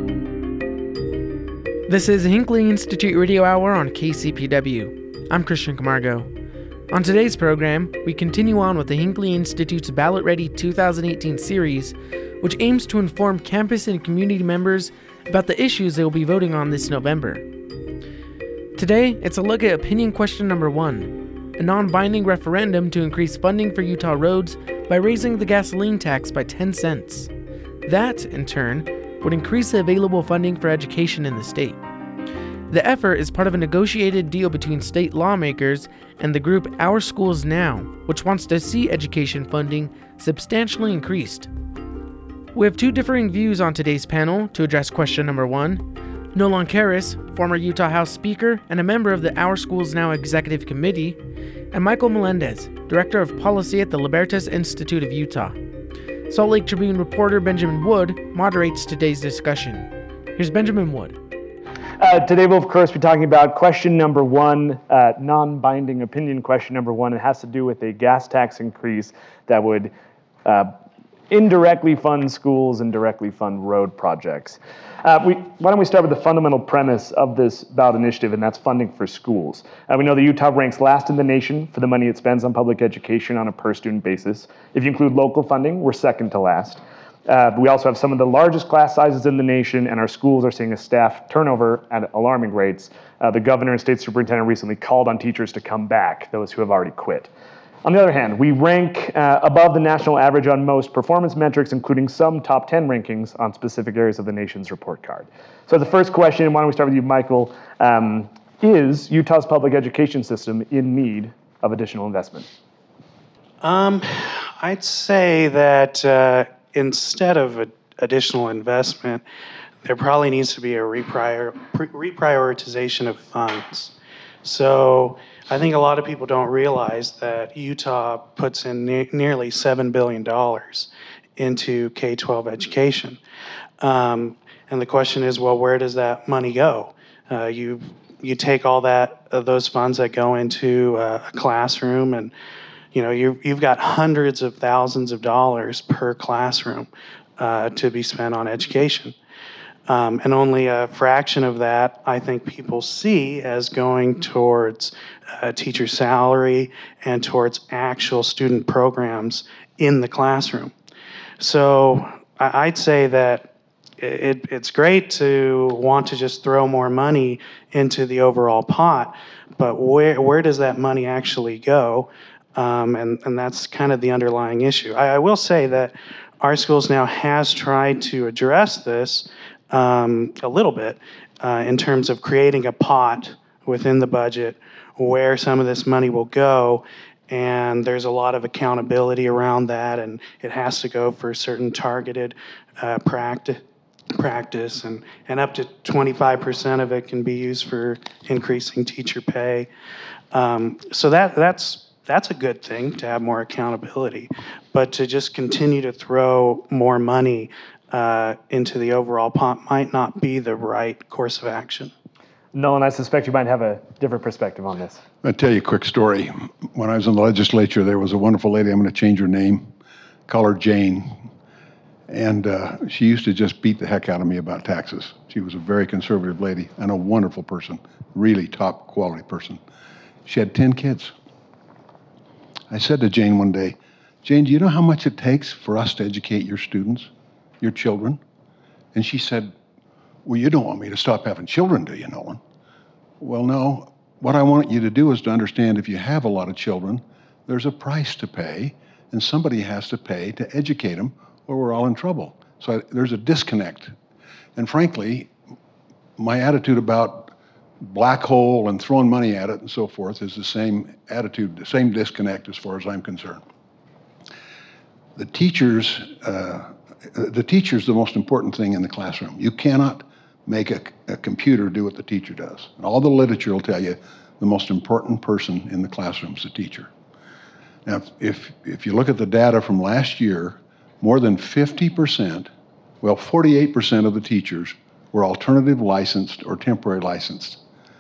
This is Hinckley Institute Radio Hour on KCPW. I'm Christian Camargo. On today's program, we continue on with the Hinckley Institute's Ballot Ready 2018 series, which aims to inform campus and community members about the issues they will be voting on this November. Today, it's a look at opinion question number 1, a non-binding referendum to increase funding for Utah roads by raising the gasoline tax by 10 cents. That, in turn, would increase the available funding for education in the state. The effort is part of a negotiated deal between state lawmakers and the group Our Schools Now, which wants to see education funding substantially increased. We have two differing views on today's panel to address question number 1. Nolan Karras, former Utah House Speaker and a member of the Our Schools Now Executive Committee, and Michael Melendez, Director of Policy at the Libertas Institute of Utah. Salt Lake Tribune reporter Benjamin Wood moderates today's discussion. Here's Benjamin Wood. Today we'll, of course, be talking about question number 1, non-binding opinion question number 1. It has to do with a gas tax increase that would indirectly fund schools and directly fund road projects. Why don't we start with the fundamental premise of this ballot initiative, and that's funding for schools. We know that Utah ranks last in the nation for the money it spends on public education on a per-student basis. If you include local funding, we're second to last. We also have some of the largest class sizes in the nation, and our schools are seeing a staff turnover at alarming rates. The governor and state superintendent recently called on teachers to come back, those who have already quit. On the other hand, we rank above the national average on most performance metrics, including some top 10 rankings on specific areas of the nation's report card. So the first question, why don't we start with you, Michael, is Utah's public education system in need of additional investment? I'd say that instead of additional investment, there probably needs to be a reprioritization of funds. So I think a lot of people don't realize that Utah puts in nearly $7 billion into K-12 education. And the question is, well, where does that money go? You take all those funds that go into a classroom, and you've got hundreds of thousands of dollars per classroom to be spent on education. And only a fraction of that, I think, people see as going towards teacher salary and towards actual student programs in the classroom. So I'd say that it's great to want to just throw more money into the overall pot, but where does that money actually go? And that's kind of the underlying issue. I will say that Our Schools Now has tried to address this a little bit in terms of creating a pot within the budget where some of this money will go, and there's a lot of accountability around that, and it has to go for certain targeted practice, and up to 25% of it can be used for increasing teacher pay. So that's a good thing, to have more accountability, but to just continue to throw more money into the overall pot might not be the right course of action. Nolan, I suspect you might have a different perspective on this. I'll tell you a quick story. When I was in the legislature, there was a wonderful lady, I'm going to change her name, call her Jane, and she used to just beat the heck out of me about taxes. She was a very conservative lady and a wonderful person, really top quality person. She had 10 kids. I said to Jane one day, Jane, do you know how much it takes for us to educate your students, your children? And she said, well, you don't want me to stop having children, do you, Nolan? Well, no. What I want you to do is to understand if you have a lot of children, there's a price to pay, and somebody has to pay to educate them, or we're all in trouble. So there's a disconnect. And frankly, my attitude about black hole and throwing money at it and so forth is the same attitude, the same disconnect as far as I'm concerned. The teacher's the most important thing in the classroom. You cannot make a computer do what the teacher does. And all the literature will tell you the most important person in the classroom is the teacher. Now, if you look at the data from last year, more than 50%, 48% of the teachers were alternative licensed or temporary licensed.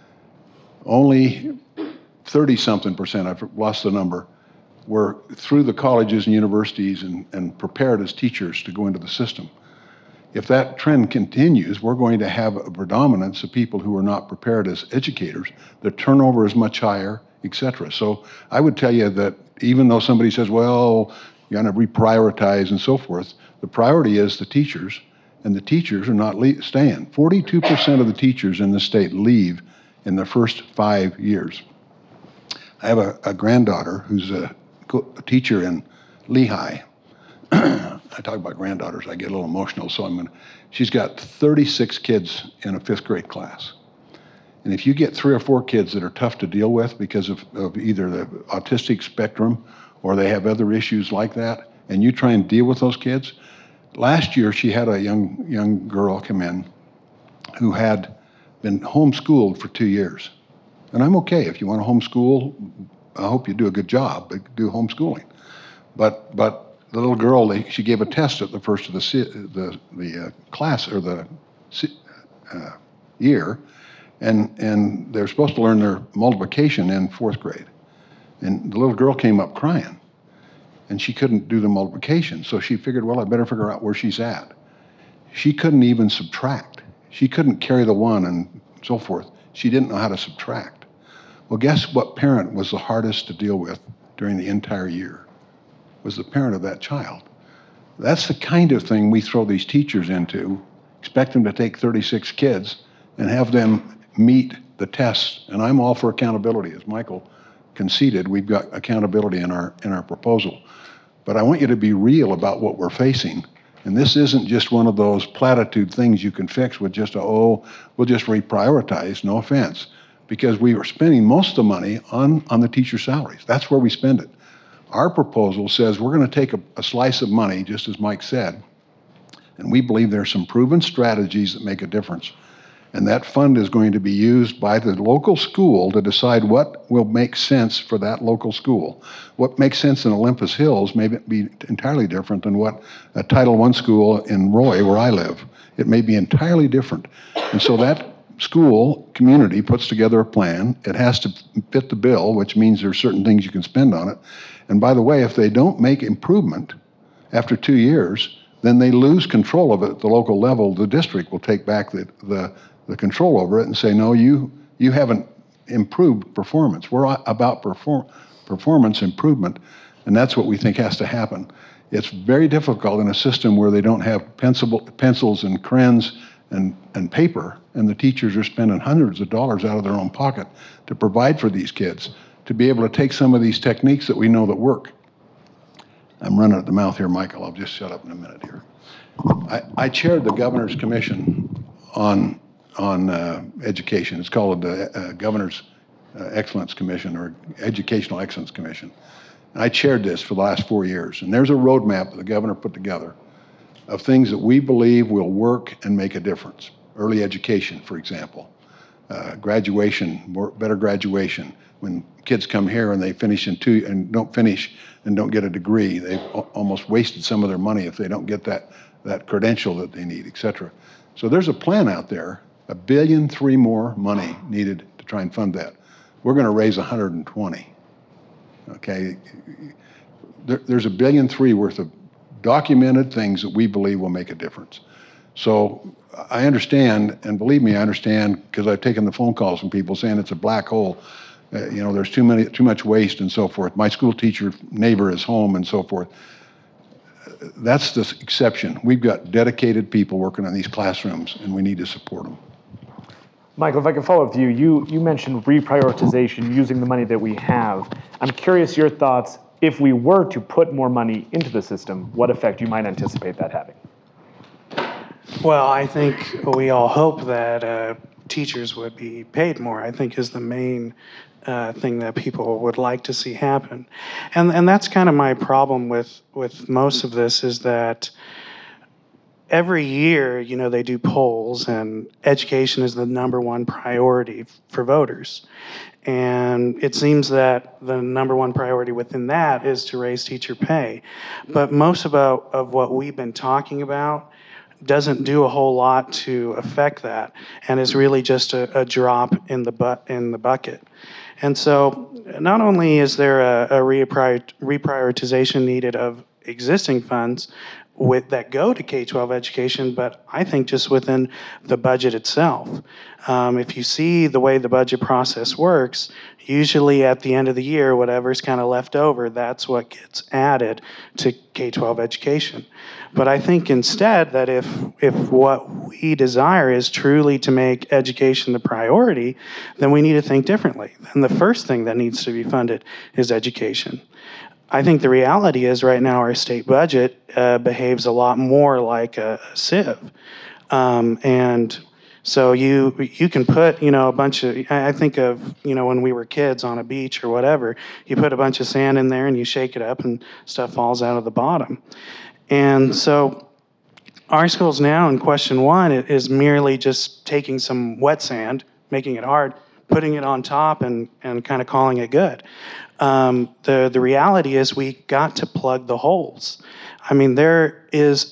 Only 30-something%, I've lost the number, were through the colleges and universities and prepared as teachers to go into the system. if that trend continues, we're going to have a predominance of people who are not prepared as educators. The turnover is much higher, et cetera. So I would tell you that even though somebody says, well, you're going to reprioritize and so forth, the priority is the teachers, and the teachers are not staying. 42% of the teachers in the state leave in the first 5 years. I have a granddaughter who's a teacher in Lehigh. I talk about granddaughters, I get a little emotional, so she's got 36 kids in a 5th grade class. And if you get 3 or 4 kids that are tough to deal with because of either the autistic spectrum or they have other issues like that, and you try and deal with those kids, last year she had a young girl come in who had been homeschooled for 2 years. And I'm okay, if you want to homeschool, I hope you do a good job, but do homeschooling. But the little girl, she gave a test at the first of the class or the year, and they're supposed to learn their multiplication in 4th grade. And the little girl came up crying, and she couldn't do the multiplication. So she figured, well, I better figure out where she's at. She couldn't even subtract. She couldn't carry the 1 and so forth. She didn't know how to subtract. Well, guess what parent was the hardest to deal with during the entire year? Was the parent of that child. That's the kind of thing we throw these teachers into, expect them to take 36 kids and have them meet the tests. And I'm all for accountability. As Michael conceded, we've got accountability in our proposal. But I want you to be real about what we're facing. And this isn't just one of those platitude things you can fix with just we'll just reprioritize, no offense, because we are spending most of the money on the teacher salaries. That's where we spend it. Our proposal says we're going to take a slice of money, just as Mike said, and we believe there's some proven strategies that make a difference. And that fund is going to be used by the local school to decide what will make sense for that local school. What makes sense in Olympus Hills may be entirely different than what a Title I school in Roy, where I live. It may be entirely different. And so that school community puts together a plan. It has to fit the bill, which means there are certain things you can spend on it. And by the way, if they don't make improvement after 2 years, then they lose control of it at the local level. The district will take back the control over it and say, no, you haven't improved performance. We're about performance improvement, and that's what we think has to happen. It's very difficult in a system where they don't have pencils and crayons and paper, and the teachers are spending hundreds of dollars out of their own pocket to provide for these kids, to be able to take some of these techniques that we know that work. I'm running at the mouth here, Michael. I'll just shut up in a minute here. I chaired the Governor's Commission on education. It's called the Governor's Excellence Commission or Educational Excellence Commission. And I chaired this for the last 4 years. And there's a roadmap that the governor put together of things that we believe will work and make a difference. Early education, for example. Graduation, better graduation. When kids come here and they finish in 2 and don't finish and don't get a degree, they've almost wasted some of their money if they don't get that credential that they need, et cetera. So there's a plan out there, $1.3 billion more money needed to try and fund that. We're going to raise 120. Okay, there's $1.3 billion worth of documented things that we believe will make a difference. So I understand, and believe me, I understand, because I've taken the phone calls from people saying it's a black hole. There's too much waste and so forth. My school teacher neighbor is home and so forth. That's the exception. We've got dedicated people working on these classrooms, and we need to support them. Michael, if I can follow up with you, you mentioned reprioritization using the money that we have. I'm curious your thoughts, if we were to put more money into the system, what effect you might anticipate that having? Well, I think we all hope that teachers would be paid more, I think is the main thing that people would like to see happen. And that's kind of my problem with most of this is that every year, they do polls and education is the #1 priority for voters. And it seems that the #1 priority within that is to raise teacher pay. But most of what we've been talking about doesn't do a whole lot to affect that and is really just a drop in the bucket. And so not only is there a reprioritization needed of existing funds that go to K-12 education, but I think just within the budget itself. If you see the way the budget process works, usually at the end of the year, whatever's kind of left over, that's what gets added to K-12 education. But I think instead that if what we desire is truly to make education the priority, then we need to think differently. And the first thing that needs to be funded is education. I think the reality is right now our state budget behaves a lot more like a sieve. And so you can put, a bunch of, I think of, when we were kids on a beach or whatever, you put a bunch of sand in there and you shake it up and stuff falls out of the bottom. And so our schools now in question one is merely just taking some wet sand, making it hard, putting it on top and kind of calling it good. The reality is we got to plug the holes. I mean, there is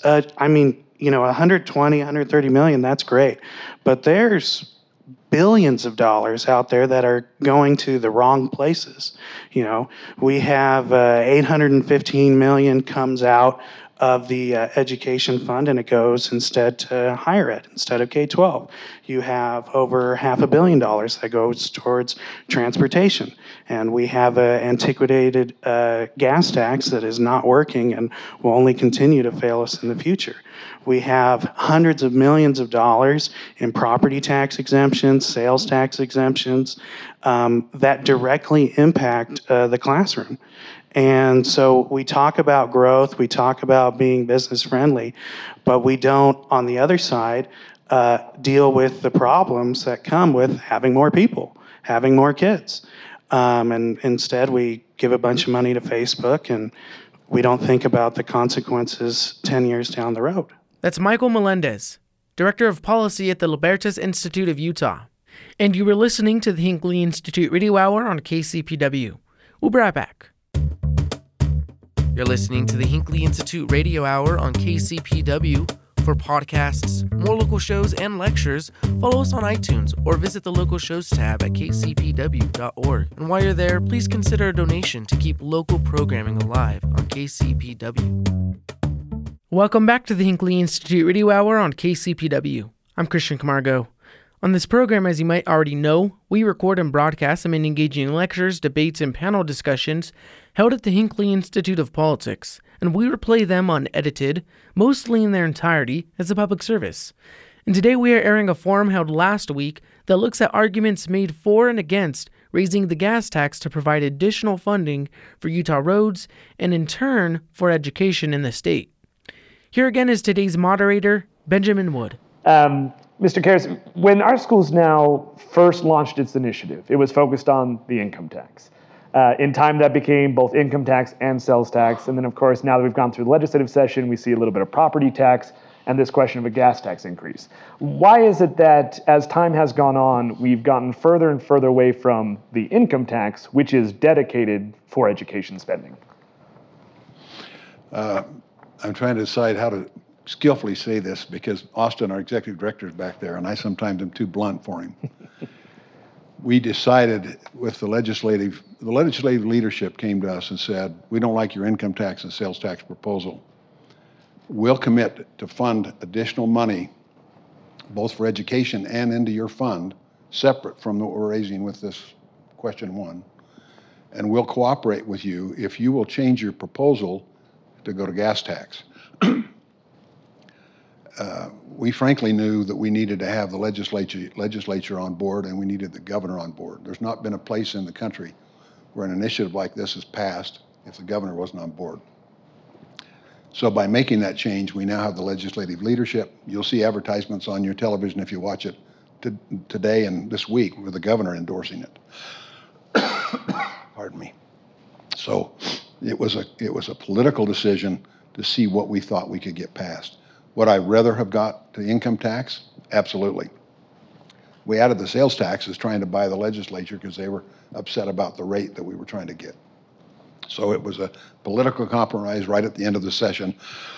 120, 130 million, that's great. But there's billions of dollars out there that are going to the wrong places. We have 815 million comes out of the education fund, and it goes instead to higher ed instead of K-12. You have over $500 million that goes towards transportation, and we have an antiquated gas tax that is not working and will only continue to fail us in the future. We have hundreds of millions of dollars in property tax exemptions, sales tax exemptions that directly impact the classroom. And so we talk about growth, we talk about being business friendly, but we don't, on the other side, deal with the problems that come with having more people, having more kids. And instead, we give a bunch of money to Facebook, and we don't think about the consequences 10 years down the road. That's Michael Melendez, Director of Policy at the Libertas Institute of Utah. And you were listening to the Hinckley Institute Radio Hour on KCPW. We'll be right back. You're listening to the Hinckley Institute Radio Hour on KCPW. For podcasts, more local shows, and lectures, follow us on iTunes or visit the local shows tab at kcpw.org. And while you're there, please consider a donation to keep local programming alive on KCPW. Welcome back to the Hinckley Institute Radio Hour on KCPW. I'm Christian Camargo. On this program, as you might already know, we record and broadcast some engaging lectures, debates, and panel discussions held at the Hinckley Institute of Politics, and we replay them unedited, mostly in their entirety, as a public service. And today we are airing a forum held last week that looks at arguments made for and against raising the gas tax to provide additional funding for Utah roads and, in turn, for education in the state. Here again is today's moderator, Benjamin Wood. Mr. Karras, when our schools now first launched its initiative, it was focused on the income tax. In time, that became both income tax and sales tax. And then, of course, now that we've gone through the legislative session, we see a little bit of property tax and this question of a gas tax increase. Why is it that as time has gone on, we've gotten further and further away from the income tax, which is dedicated for education spending? I'm trying to decide how to skillfully say this because Austin, our executive director, is back there, and I sometimes am too blunt for him. We decided with the legislative leadership came to us and said, we don't like your income tax and sales tax proposal. We'll commit to fund additional money, both for education and into your fund, separate from what we're raising with this question one. And we'll cooperate with you if you will change your proposal to go to gas tax. We frankly knew that we needed to have the legislature on board and we needed the governor on board. There's not been a place in the country where an initiative like this is passed if the governor wasn't on board. So by making that change, we now have the legislative leadership. You'll see advertisements on your television if you watch it today and this week with the governor endorsing it. Pardon me. So it was a political decision to see what we thought we could get passed. Would I rather have got the income tax? Absolutely. We added the sales taxes trying to buy the legislature because they were upset about the rate that we were trying to get. So it was a political compromise right at the end of the session.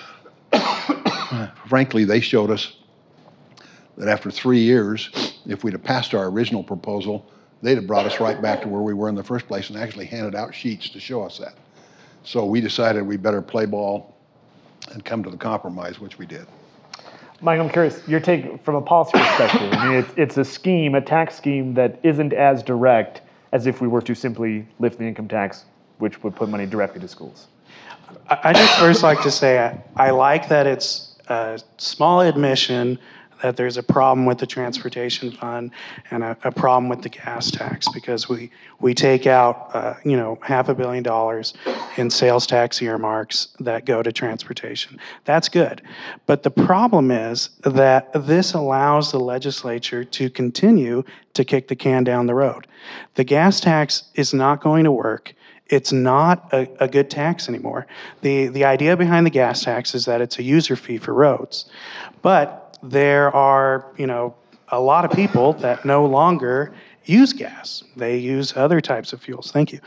Frankly, they showed us that after 3 years, if we'd have passed our original proposal, they'd have brought us right back to where we were in the first place and actually handed out sheets to show us that. So we decided we better play ball and come to the compromise, which we did. Mike, I'm curious, your take from a policy perspective. I mean, it's a scheme, a tax scheme that isn't as direct as if we were to simply lift the income tax, which would put money directly to schools. I just first like to say I like that it's a small admission that there's a problem with the transportation fund and a problem with the gas tax, because we take out $500 million in sales tax earmarks that go to transportation. That's good. But the problem is that this allows the legislature to continue to kick the can down the road. The gas tax is not going to work. It's not a good tax anymore. The idea behind the gas tax is that it's a user fee for roads. But there are, a lot of people that no longer use gas. They use other types of fuels. Thank you.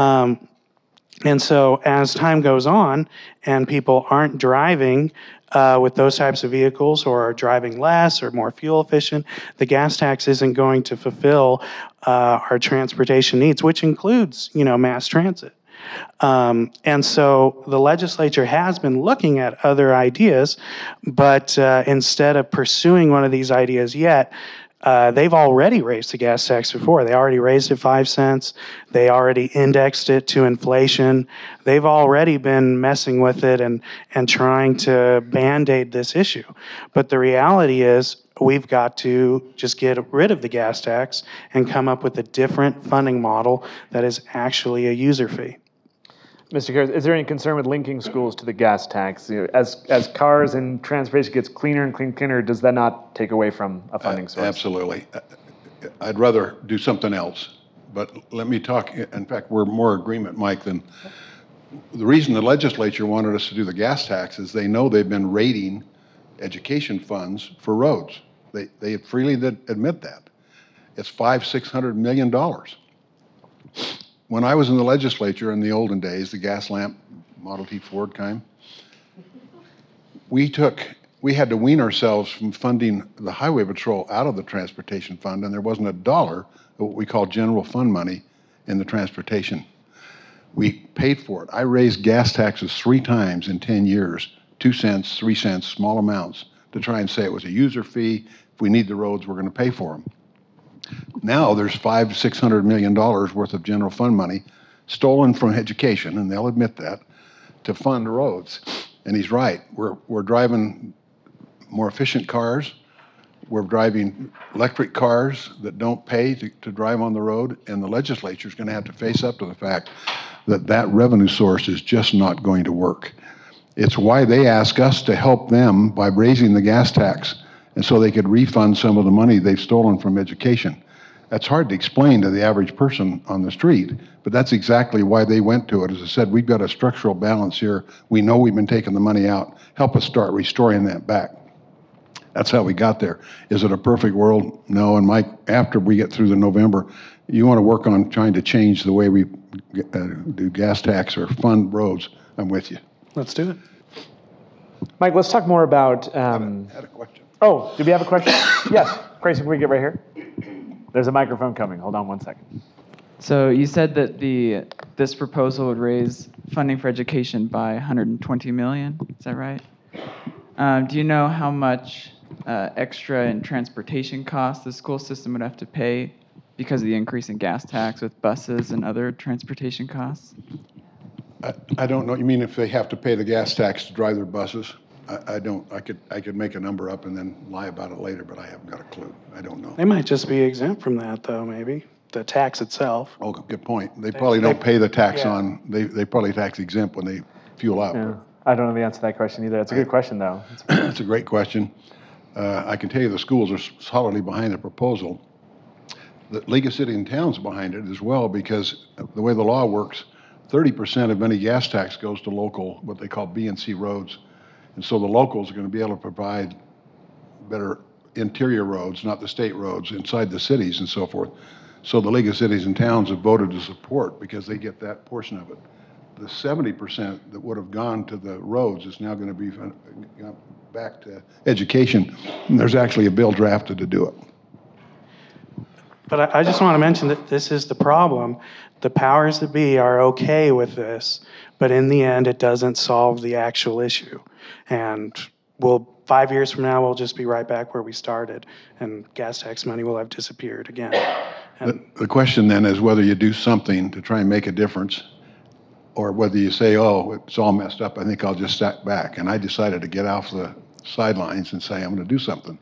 And so as time goes on and people aren't driving with those types of vehicles, or are driving less or more fuel efficient, the gas tax isn't going to fulfill our transportation needs, which includes, mass transit. And so the legislature has been looking at other ideas, but instead of pursuing one of these ideas yet, they've already raised the gas tax before. They already raised it 5 cents. They already indexed it to inflation. They've already been messing with it and trying to band-aid this issue. But the reality is we've got to just get rid of the gas tax and come up with a different funding model that is actually a user fee. Mr. Karras, is there any concern with linking schools to the gas tax? As cars and transportation gets cleaner and cleaner, does that not take away from a funding source? Absolutely. I'd rather do something else. But let me talk. In fact, we're more agreement, Mike, than the reason the legislature wanted us to do the gas tax is they know they've been raiding education funds for roads. They freely admit that. It's $500-600 million. When I was in the legislature in the olden days, the gas lamp Model T Ford kind, we had to wean ourselves from funding the highway patrol out of the transportation fund, and there wasn't a dollar of what we call general fund money in the transportation. We paid for it. I raised gas taxes 3 times in 10 years, 2 cents, 3 cents, small amounts, to try and say it was a user fee. If we need the roads, we're going to pay for them. Now there's $500-600 million worth of general fund money stolen from education, and they'll admit that, to fund roads. And he's right. We're driving more efficient cars. We're driving electric cars that don't pay to drive on the road, and the legislature is going to have to face up to the fact that that revenue source is just not going to work. It's why they ask us to help them by raising the gas tax, and so they could refund some of the money they've stolen from education. That's hard to explain to the average person on the street, but that's exactly why they went to it. As I said, we've got a structural balance here. We know we've been taking the money out. Help us start restoring that back. That's how we got there. Is it a perfect world? No. And Mike, after we get through the November, you want to work on trying to change the way we do gas tax or fund roads, I'm with you. Let's do it. Mike, let's talk more about... I had a question. Oh, did we have a question? Yes. Grace, can we get right here? There's a microphone coming. Hold on 1 second. So you said that this proposal would raise funding for education by $120 million. Is that right? Do you know how much extra in transportation costs the school system would have to pay because of the increase in gas tax with buses and other transportation costs? I don't know. You mean if they have to pay the gas tax to drive their buses? I don't. I could make a number up and then lie about it later, but I haven't got a clue. I don't know. They might just be exempt from that, though, maybe. The tax itself. Oh, good point. They probably don't pay the tax yeah. on, they probably tax exempt when they fuel up. Yeah. I don't know the answer to that question either. It's a good question, though. It's a great question. I can tell you the schools are solidly behind the proposal. The League of Cities and Towns behind it as well, because the way the law works, 30% of any gas tax goes to local, what they call B and C roads. And so the locals are going to be able to provide better interior roads, not the state roads, inside the cities and so forth. So the League of Cities and Towns have voted to support because they get that portion of it. The 70% that would have gone to the roads is now going to be back to education. And there's actually a bill drafted to do it. But I just want to mention that this is the problem. The powers that be are okay with this, but in the end, it doesn't solve the actual issue. And 5 years from now, we'll just be right back where we started, and gas tax money will have disappeared again. The question then is whether you do something to try and make a difference, or whether you say, oh, it's all messed up, I think I'll just sit back. And I decided to get off the sidelines and say, I'm going to do something.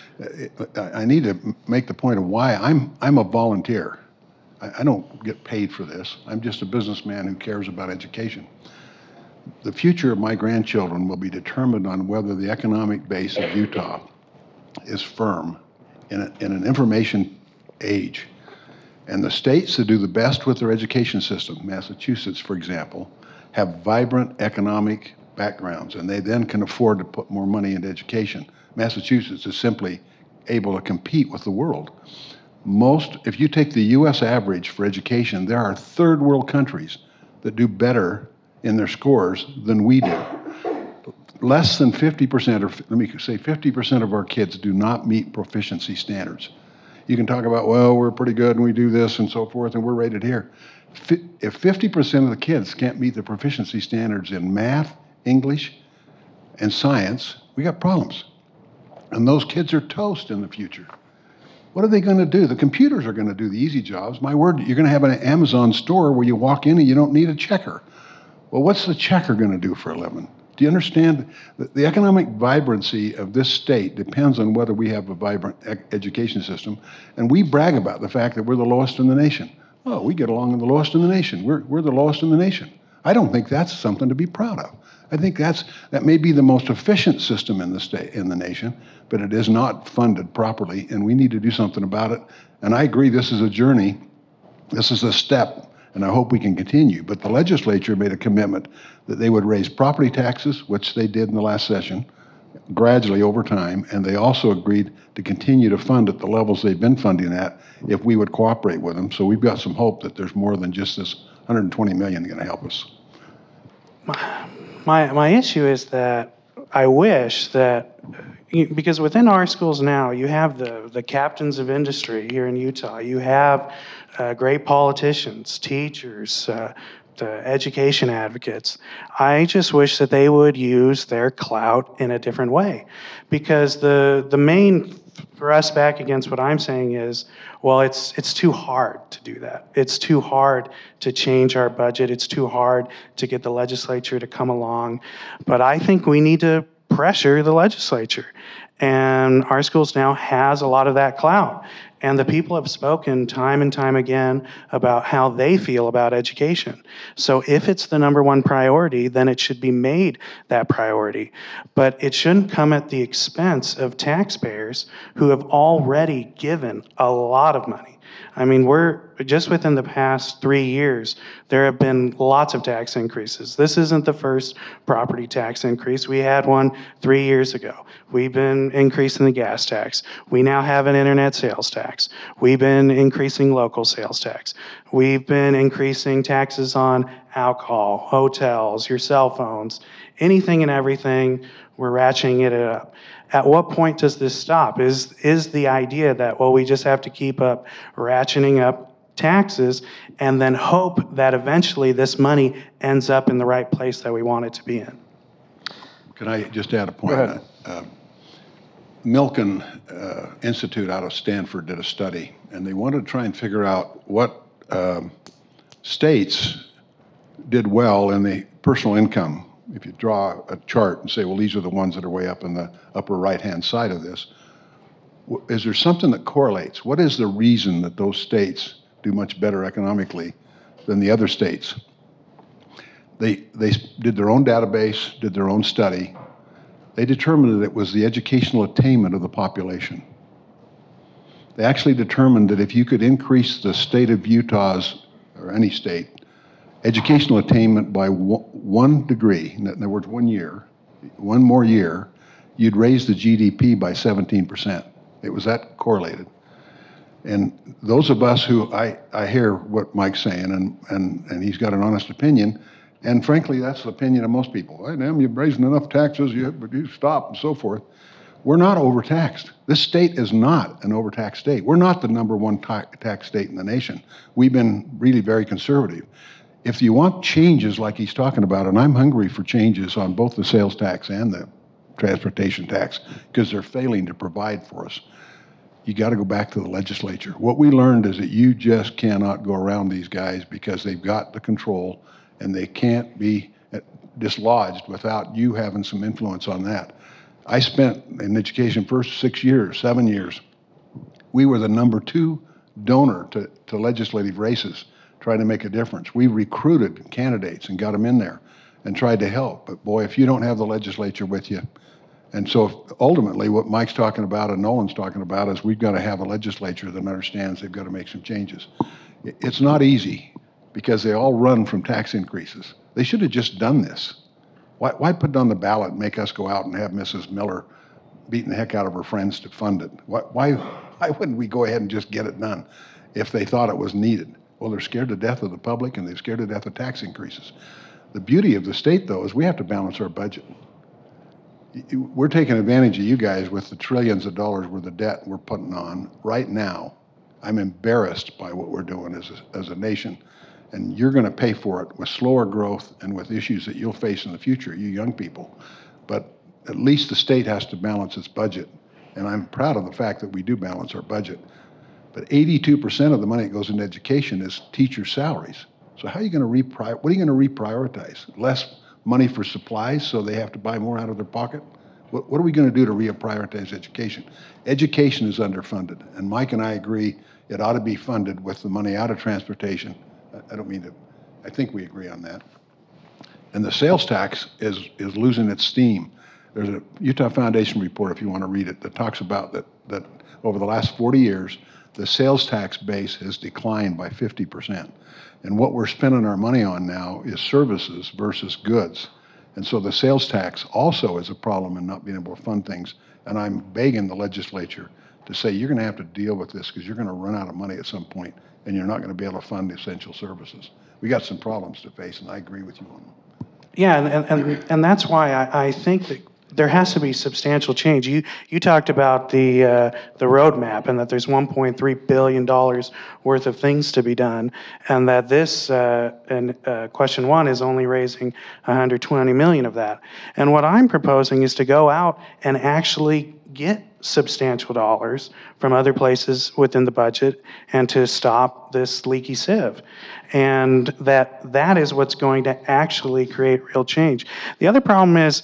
I need to make the point of why I'm a volunteer. I don't get paid for this. I'm just a businessman who cares about education. The future of my grandchildren will be determined on whether the economic base of Utah is firm in an information age. And the states that do the best with their education system, Massachusetts, for example, have vibrant economic backgrounds, and they then can afford to put more money into education. Massachusetts is simply able to compete with the world. If you take the U.S. average for education, there are third world countries that do better in their scores than we do. Less than 50%, or let me say 50% of our kids do not meet proficiency standards. You can talk about, well, we're pretty good and we do this and so forth and we're rated here. If 50% of the kids can't meet the proficiency standards in math, English, and science, we got problems. And those kids are toast in the future. What are they going to do? The computers are going to do the easy jobs. My word, you're going to have an Amazon store where you walk in and you don't need a checker. Well, what's the checker going to do for a living? Do you understand? The economic vibrancy of this state depends on whether we have a vibrant education system. And we brag about the fact that we're the lowest in the nation. Oh, we get along with the lowest in the nation. We're the lowest in the nation. I don't think that's something to be proud of. I think that may be the most efficient system in the nation, but it is not funded properly, and we need to do something about it. And I agree, this is a journey, this is a step, and I hope we can continue. But the legislature made a commitment that they would raise property taxes, which they did in the last session, gradually over time, and they also agreed to continue to fund at the levels they've been funding at if we would cooperate with them. So we've got some hope that there's more than just this $120 million going to help us. My issue is that I wish that, because within our schools now, you have the captains of industry here in Utah. You have great politicians, teachers, the education advocates. I just wish that they would use their clout in a different way. Because the main thrust back against what I'm saying is, well, it's too hard to do that. It's too hard to change our budget. It's too hard to get the legislature to come along. But I think we need to pressure the legislature. And our schools now has a lot of that clout. And the people have spoken time and time again about how they feel about education. So if it's the number one priority, then it should be made that priority. But it shouldn't come at the expense of taxpayers who have already given a lot of money. I mean, we're just within the past 3 years, there have been lots of tax increases. This isn't the first property tax increase. We had one 3 years ago. We've been increasing the gas tax. We now have an internet sales tax. We've been increasing local sales tax. We've been increasing taxes on alcohol, hotels, your cell phones, anything and everything. We're ratcheting it up. At what point does this stop? Is the idea that, well, we just have to keep up ratcheting up taxes and then hope that eventually this money ends up in the right place that we want it to be in? Can I just add a point? Go ahead. Milken Institute out of Stanford did a study, and they wanted to try and figure out what states did well in the personal income. If you draw a chart and say, well, these are the ones that are way up in the upper right-hand side of this, is there something that correlates? What is the reason that those states do much better economically than the other states? They did their own database, did their own study. They determined that it was the educational attainment of the population. They actually determined that if you could increase the state of Utah's, or any state, educational attainment by 1 degree, in other words, 1 year, one more year, you'd raise the GDP by 17%. It was that correlated. And those of us who, I hear what Mike's saying, and he's got an honest opinion, and frankly, that's the opinion of most people. Hey, damn, you're raising enough taxes, you stop, and so forth. We're not overtaxed. This state is not an overtaxed state. We're not the number one tax state in the nation. We've been really very conservative. If you want changes like he's talking about, and I'm hungry for changes on both the sales tax and the transportation tax, because they're failing to provide for us, you got to go back to the legislature. What we learned is that you just cannot go around these guys because they've got the control and they can't be dislodged without you having some influence on that. I spent in education first 6 years, 7 years. We were the number 2 donor to legislative races, trying to make a difference. We recruited candidates and got them in there and tried to help. But boy, if you don't have the legislature with you, and so ultimately what Mike's talking about and Nolan's talking about is we've got to have a legislature that understands they've got to make some changes. It's not easy because they all run from tax increases. They should have just done this. Why put it on the ballot and make us go out and have Mrs. Miller beating the heck out of her friends to fund it? Why wouldn't we go ahead and just get it done if they thought it was needed? Well, they're scared to death of the public and they're scared to death of tax increases. The beauty of the state, though, is we have to balance our budget. We're taking advantage of you guys with the trillions of dollars worth of debt we're putting on right now. I'm embarrassed by what we're doing as a nation. And you're going to pay for it with slower growth and with issues that you'll face in the future, you young people. But at least the state has to balance its budget. And I'm proud of the fact that we do balance our budget. But 82% of the money that goes into education is teacher salaries. So how are you going to what are you going to reprioritize? Less money for supplies so they have to buy more out of their pocket? What are we going to do to reprioritize education? Education is underfunded. And Mike and I agree it ought to be funded with the money out of transportation. I don't mean to, I think we agree on that. And the sales tax is losing its steam. There's a Utah Foundation report, if you want to read it, that talks about that over the last 40 years, the sales tax base has declined by 50%. And what we're spending our money on now is services versus goods. And so the sales tax also is a problem in not being able to fund things. And I'm begging the legislature to say, you're going to have to deal with this because you're going to run out of money at some point and you're not going to be able to fund essential services. We got some problems to face, and I agree with you on them. Yeah, and that's why I think that there has to be substantial change. You talked about the roadmap and that there's $1.3 billion worth of things to be done, and that this question 1 is only raising $120 million of that. And what I'm proposing is to go out and actually get substantial dollars from other places within the budget and to stop this leaky sieve. And that is what's going to actually create real change. The other problem is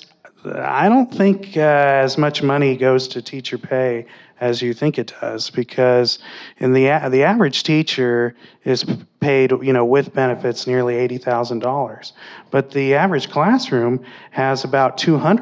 I don't think as much money goes to teacher pay as you think it does, because in the average teacher is paid, with benefits nearly $80,000, but the average classroom has about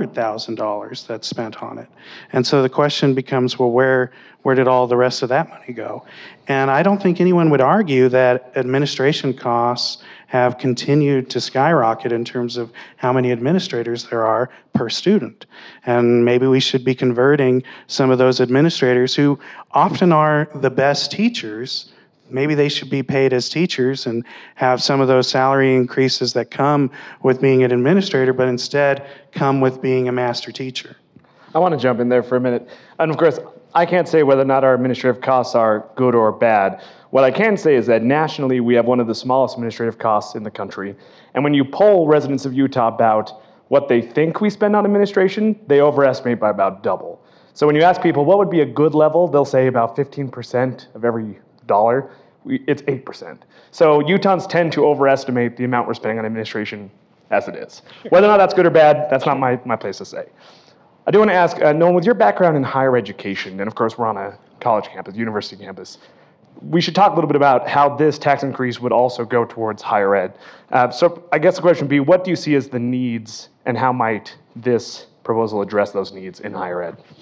$200,000 that's spent on it. And so the question becomes, well, where did all the rest of that money go? And I don't think anyone would argue that administration costs have continued to skyrocket in terms of how many administrators there are per student. And maybe we should be converting some of those administrators who often are the best teachers. Maybe they should be paid as teachers and have some of those salary increases that come with being an administrator, but instead come with being a master teacher. I want to jump in there for a minute. And of course, I can't say whether or not our administrative costs are good or bad. What I can say is that nationally, we have one of the smallest administrative costs in the country. And when you poll residents of Utah about what they think we spend on administration, they overestimate by about double. So when you ask people what would be a good level, they'll say about 15% of every dollar. It's 8%. So Utahns tend to overestimate the amount we're spending on administration as it is. Whether or not that's good or bad, that's not my place to say. I do want to ask, Nolan, with your background in higher education, and of course we're on a college campus, university campus, we should talk a little bit about how this tax increase would also go towards higher ed. So I guess the question would be, what do you see as the needs, and how might this proposal address those needs in higher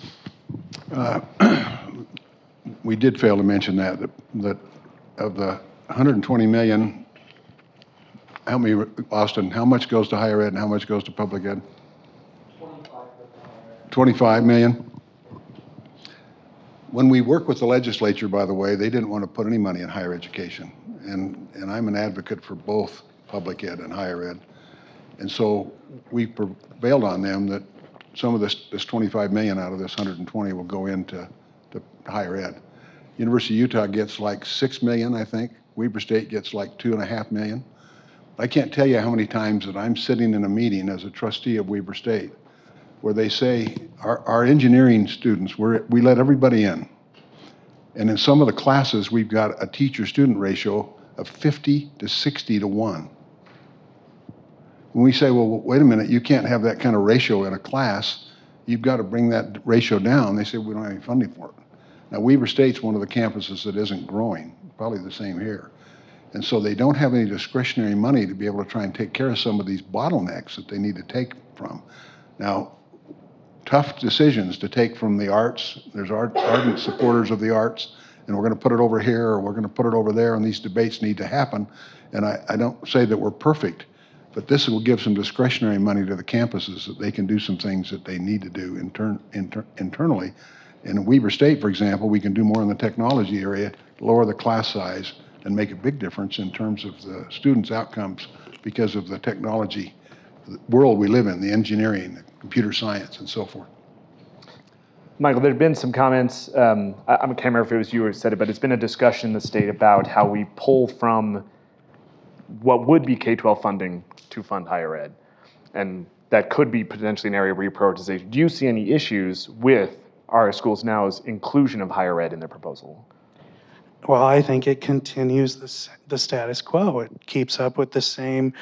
ed? We did fail to mention that of the $120 million, help me, Austin, how much goes to higher ed and how much goes to public ed? 25 million. When we work with the legislature, by the way, they didn't want to put any money in higher education. And I'm an advocate for both public ed and higher ed. And so we prevailed on them that some of this 25 million out of this 120 will go into higher ed. University of Utah gets like 6 million, I think. Weber State gets like 2.5 million. I can't tell you how many times that I'm sitting in a meeting as a trustee of Weber State where they say, our engineering students, we let everybody in. And in some of the classes, we've got a teacher-student ratio of 50 to 60 to 1. When we say, well, wait a minute, you can't have that kind of ratio in a class, you've got to bring that ratio down. They say, we don't have any funding for it. Now, Weber State's one of the campuses that isn't growing, probably the same here. And so they don't have any discretionary money to be able to try and take care of some of these bottlenecks that they need to take from. Now, tough decisions to take from the arts. There's ardent supporters of the arts, and we're going to put it over here or we're going to put it over there, and these debates need to happen. And I don't say that we're perfect, but this will give some discretionary money to the campuses that they can do some things that they need to do internally. In Weber State, for example, we can do more in the technology area, lower the class size, and make a big difference in terms of the students' outcomes because of the technology world we live in, the engineering, the computer science, and so forth. Michael, there have been some comments, I can't remember if it was you who said it, but it's been a discussion in the state about how we pull from what would be K-12 funding to fund higher ed. And that could be potentially an area of reprioritization. Do you see any issues with our schools now's inclusion of higher ed in their proposal? Well, I think it continues the status quo. It keeps up with the same,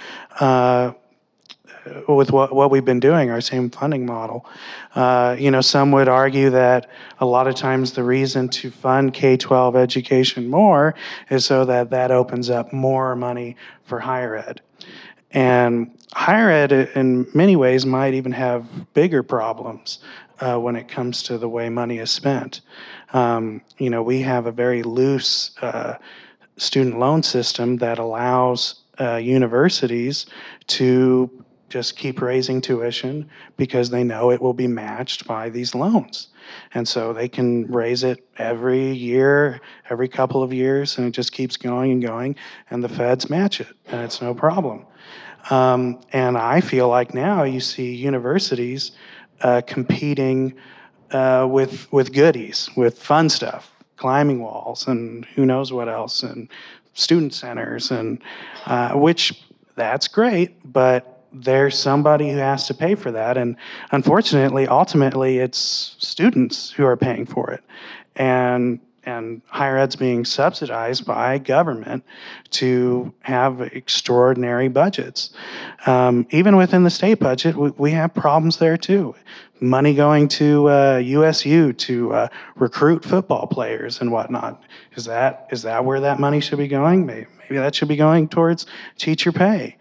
with what we've been doing, our same funding model. Some would argue that a lot of times the reason to fund K-12 education more is so that opens up more money for higher ed. And higher ed, in many ways, might even have bigger problems when it comes to the way money is spent. We have a very loose student loan system that allows universities to just keep raising tuition because they know it will be matched by these loans. And so they can raise it every year, every couple of years, and it just keeps going and going, and the feds match it, and it's no problem. And I feel like now you see universities competing with goodies, with fun stuff, climbing walls, and who knows what else, and student centers, and which that's great, but there's somebody who has to pay for that, and unfortunately, ultimately, it's students who are paying for it, and higher ed's being subsidized by government to have extraordinary budgets. Even within the state budget, we have problems there too. Money going to USU to recruit football players and whatnot. Is that where that money should be going? Maybe that should be going towards teacher pay.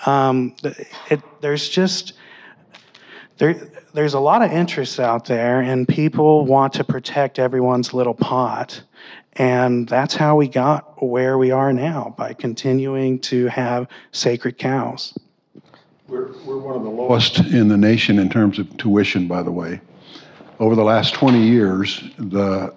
There's a lot of interest out there, and people want to protect everyone's little pot. And that's how we got where we are now, by continuing to have sacred cows. We're one of the lowest in the nation in terms of tuition, by the way. Over the last 20 years, the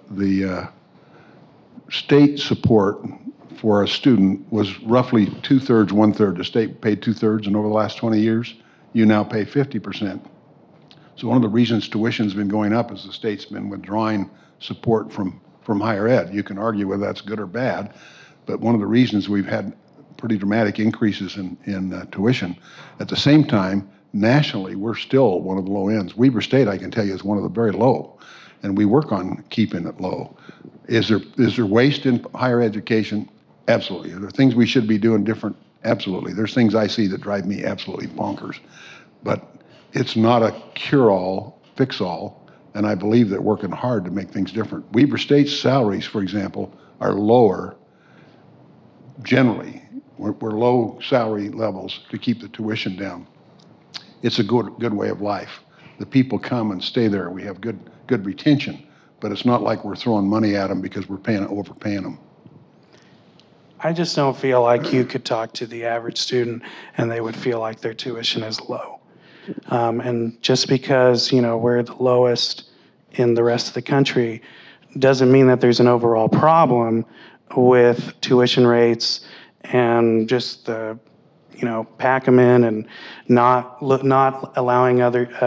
state support for a student was roughly 2/3, 1/3. The state paid 2/3, and over the last 20 years, you now pay 50%. So one of the reasons tuition's been going up is the state's been withdrawing support from higher ed. You can argue whether that's good or bad, but one of the reasons we've had pretty dramatic increases in tuition. At the same time, nationally, we're still one of the low ends. Weber State, I can tell you, is one of the very low, and we work on keeping it low. Is there waste in higher education? Absolutely. Are there things we should be doing different? Absolutely. There's things I see that drive me absolutely bonkers, but it's not a cure-all, fix-all, and I believe they're working hard to make things different. Weber State's salaries, for example, are lower generally. We're low salary levels to keep the tuition down. It's a good way of life. The people come and stay there. We have good retention, but it's not like we're throwing money at them because we're overpaying them. I just don't feel like you could talk to the average student and they would feel like their tuition is low. And just because, we're the lowest in the rest of the country doesn't mean that there's an overall problem with tuition rates and just the pack them in and not allowing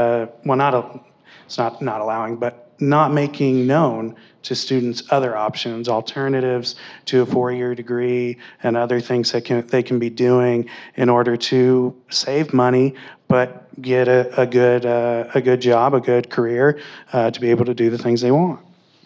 not allowing, but not making known to students other options, alternatives to a 4-year degree and other things that they can be doing in order to save money, but get a good job, a good career, to be able to do the things they want.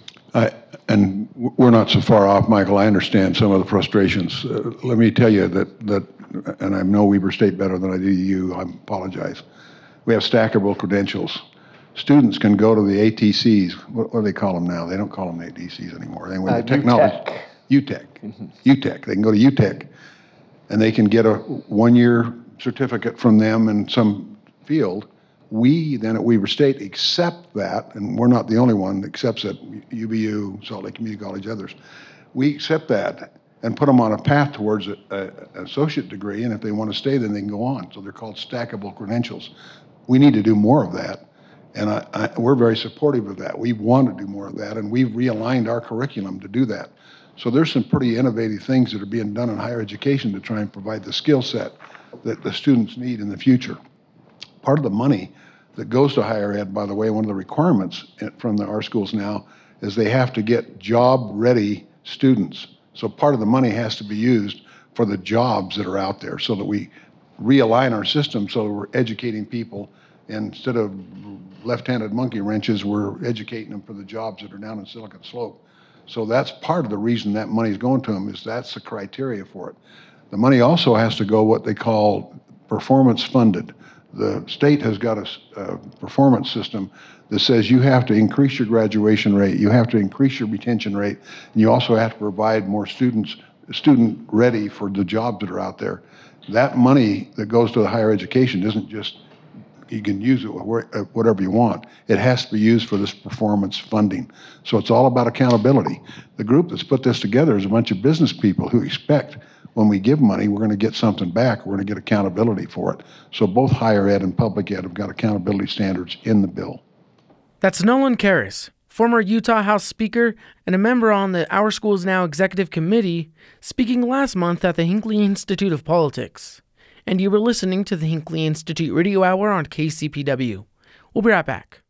And we're not so far off, Michael. I understand some of the frustrations. Let me tell you that, and I know Weber State better than I do you. I apologize. We have stackable credentials. Students can go to the ATCs. What do they call them now? They don't call them ATCs anymore. They went to technology. UTEC. UTEC. They can go to UTEC, and they can get a 1-year certificate from them in some field. We then at Weber State accept that, and we're not the only one that accepts it. UVU, Salt Lake Community College, others. We accept that and put them on a path towards an associate degree, and if they want to stay, then they can go on. So they're called stackable credentials. We need to do more of that. And we're very supportive of that. We want to do more of that, and we've realigned our curriculum to do that. So there's some pretty innovative things that are being done in higher education to try and provide the skill set that the students need in the future. Part of the money that goes to higher ed, by the way, one of the requirements from our schools now is they have to get job-ready students. So part of the money has to be used for the jobs that are out there so that we realign our system so that we're educating people. And instead of left-handed monkey wrenches, we're educating them for the jobs that are down in Silicon Slope. So that's part of the reason that money is going to them, is that's the criteria for it. The money also has to go what they call performance funded. The state has got a performance system that says you have to increase your graduation rate, you have to increase your retention rate, and you also have to provide more student ready for the jobs that are out there. That money that goes to the higher education isn't just you can use it whatever you want. It has to be used for this performance funding. So it's all about accountability. The group that's put this together is a bunch of business people who expect when we give money, we're going to get something back. We're going to get accountability for it. So both higher ed and public ed have got accountability standards in the bill. That's Nolan Karras, former Utah House Speaker and a member on the Our Schools Now Executive Committee, speaking last month at the Hinckley Institute of Politics. And you were listening to the Hinckley Institute Radio Hour on KCPW. We'll be right back.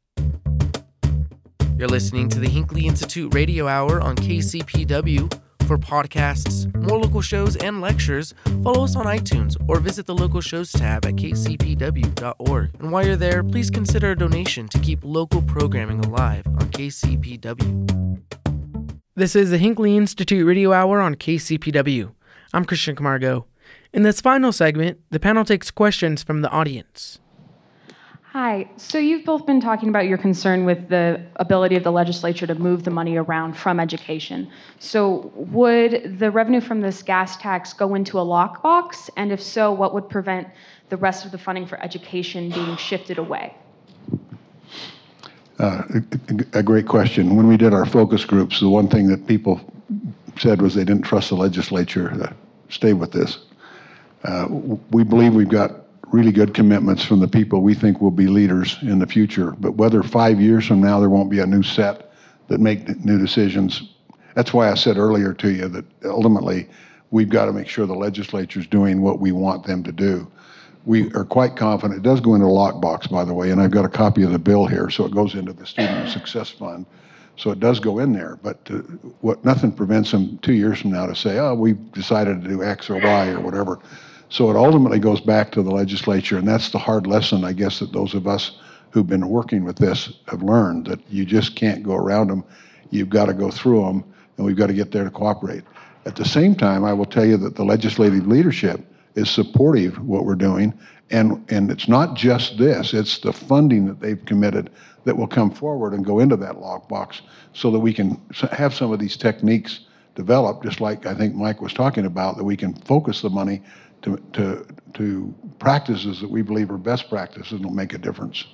You're listening to the Hinckley Institute Radio Hour on KCPW. For podcasts, more local shows, and lectures, follow us on iTunes or visit the local shows tab at kcpw.org. And while you're there, please consider a donation to keep local programming alive on KCPW. This is the Hinckley Institute Radio Hour on KCPW. I'm Christian Camargo. In this final segment, the panel takes questions from the audience. Hi. So you've both been talking about your concern with the ability of the legislature to move the money around from education. So would the revenue from this gas tax go into a lockbox? And if so, what would prevent the rest of the funding for education being shifted away? A great question. When we did our focus groups, the one thing that people said was they didn't trust the legislature to stay with this. We believe we've got really good commitments from the people we think will be leaders in the future. But whether 5 years from now there won't be a new set that make new decisions, that's why I said earlier to you that ultimately we've got to make sure the legislature's doing what we want them to do. We are quite confident. It does go into a lockbox, by the way, and I've got a copy of the bill here, so it goes into the Student Success Fund. So it does go in there, but nothing prevents them 2 years from now to say, oh, we've decided to do X or Y or whatever. So it ultimately goes back to the legislature, and that's the hard lesson, I guess, that those of us who've been working with this have learned, that you just can't go around them. You've got to go through them, and we've got to get there to cooperate. At the same time, I will tell you that the legislative leadership is supportive of what we're doing, and it's not just this, it's the funding that they've committed that will come forward and go into that lockbox so that we can have some of these techniques developed, just like I think Mike was talking about, that we can focus the money to practices that we believe are best practices and will make a difference.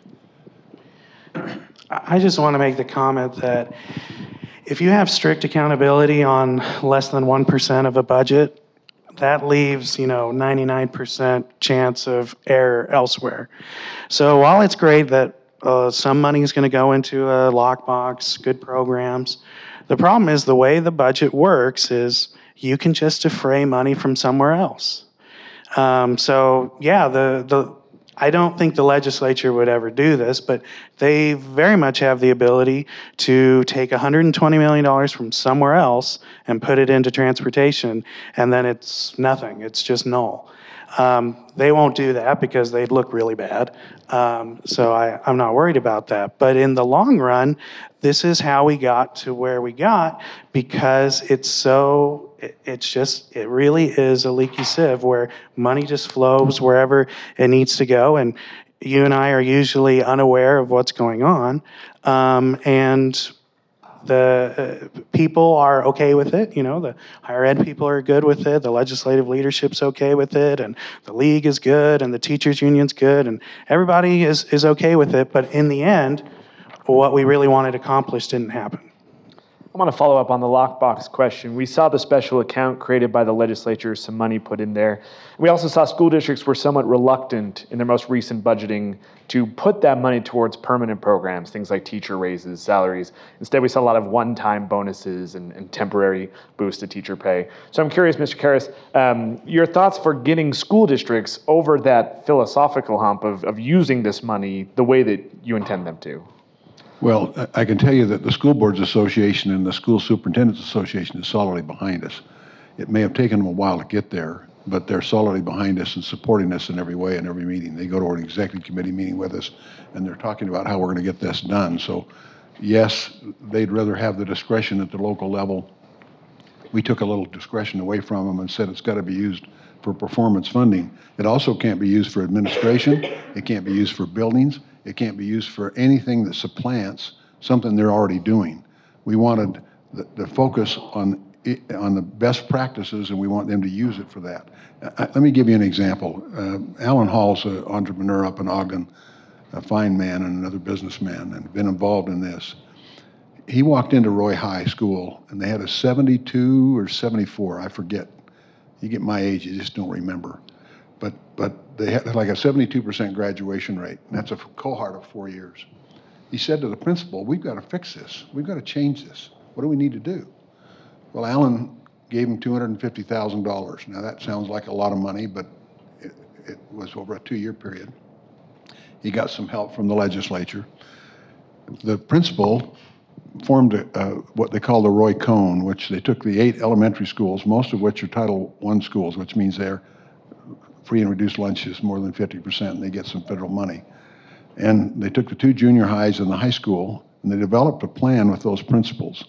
I just want to make the comment that if you have strict accountability on less than 1% of a budget, that leaves, 99% chance of error elsewhere. So while it's great that some money is going to go into a lockbox, good programs, the problem is the way the budget works is you can just defray money from somewhere else. So yeah, I don't think the legislature would ever do this, but they very much have the ability to take $120 million from somewhere else and put it into transportation, and then it's nothing. It's just null. They won't do that because they'd look really bad. So I'm not worried about that. But in the long run, this is how we got to where we got, because it really is a leaky sieve where money just flows wherever it needs to go. And you and I are usually unaware of what's going on. And the people are okay with it. The higher ed people are good with it. The legislative leadership's okay with it. And the league is good. And the teachers union's good. And everybody is okay with it. But in the end, what we really wanted accomplished didn't happen. I want to follow up on the lockbox question. We saw the special account created by the legislature, some money put in there. We also saw school districts were somewhat reluctant in their most recent budgeting to put that money towards permanent programs, things like teacher raises, salaries. Instead, we saw a lot of one-time bonuses and temporary boosts to teacher pay. So I'm curious, Mr. Karras, your thoughts for getting school districts over that philosophical hump of using this money the way that you intend them to. Well, I can tell you that the School Boards Association and the School Superintendents Association is solidly behind us. It may have taken them a while to get there, but they're solidly behind us and supporting us in every way in every meeting. They go to an executive committee meeting with us, and they're talking about how we're going to get this done. So, yes, they'd rather have the discretion at the local level. We took a little discretion away from them and said it's got to be used for performance funding. It also can't be used for administration. It can't be used for buildings. It can't be used for anything that supplants something they're already doing. We wanted the focus on the best practices, and we want them to use it for that. Let me give you an example. Alan Hall's an entrepreneur up in Ogden, a fine man and another businessman, and been involved in this. He walked into Roy High School, and they had a 72 or 74, I forget. You get my age, you just don't remember. But they had like a 72% graduation rate, and that's a cohort of 4 years. He said to the principal, we've got to fix this. We've got to change this. What do we need to do? Well, Alan gave him $250,000. Now, that sounds like a lot of money, but it was over a 2-year period. He got some help from the legislature. The principal formed what they call the Roy Cone, which they took the 8 elementary schools, most of which are Title I schools, which means they're free and reduced lunches more than 50%, and they get some federal money. And they took the 2 junior highs and the high school, and they developed a plan with those principals.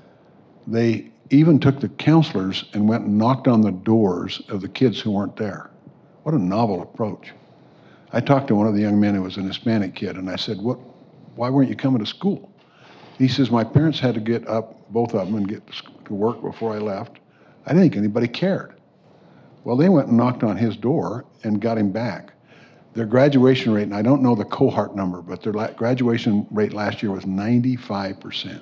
They even took the counselors and went and knocked on the doors of the kids who weren't there. What a novel approach. I talked to one of the young men who was an Hispanic kid, and I said, why weren't you coming to school? He says, my parents had to get up, both of them, and get to work before I left. I didn't think anybody cared. Well, they went and knocked on his door and got him back. Their graduation rate, and I don't know the cohort number, but their graduation rate last year was 95%.